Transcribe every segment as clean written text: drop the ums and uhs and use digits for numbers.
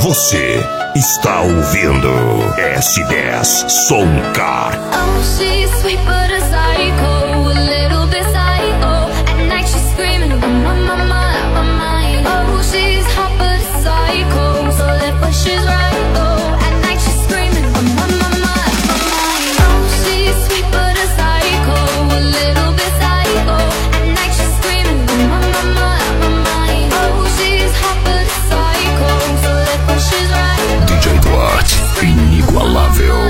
Você está ouvindo S10 Soncar. Oh, she's sweet but a psycho, a little bit psycho. At night she's screaming, I'm on my mind, my mind. Oh, she's hot but a psycho, so left but she's right. Oh, at night she's screaming, I'm on my mind, my mind. Oh, she's sweet but a psycho, a little bit psycho. At night she's screaming, I'm on my mind, my mind. Oh, she's hot but a psycho, so left but she's right. DJ Duarte, inigualável.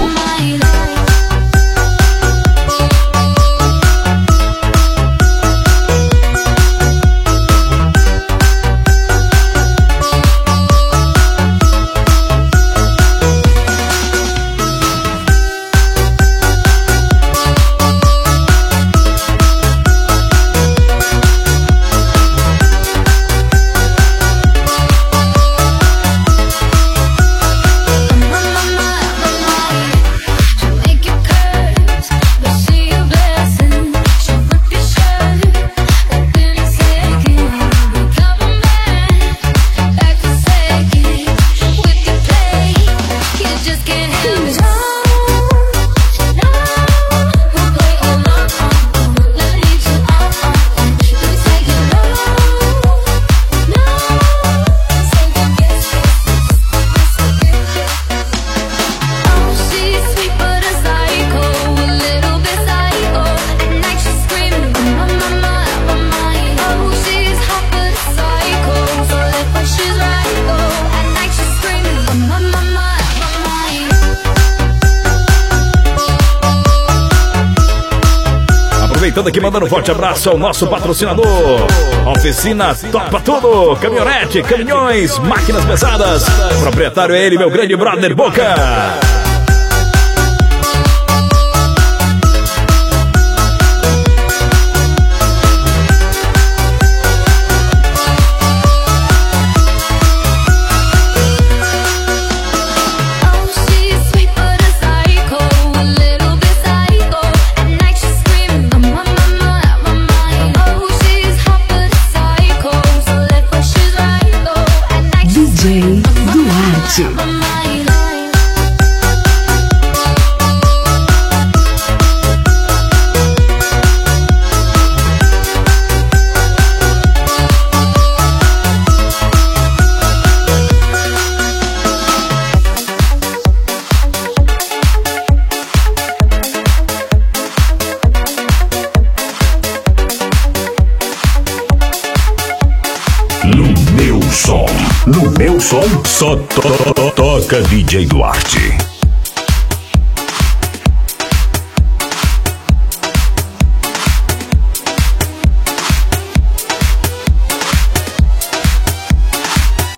Aproveitando aqui, mandando um forte abraço ao nosso patrocinador, Oficina Topa Tudo, caminhonete, caminhões, máquinas pesadas. O proprietário é ele, meu grande brother Boca. DJ Duarte. No meu som, só toca DJ Duarte.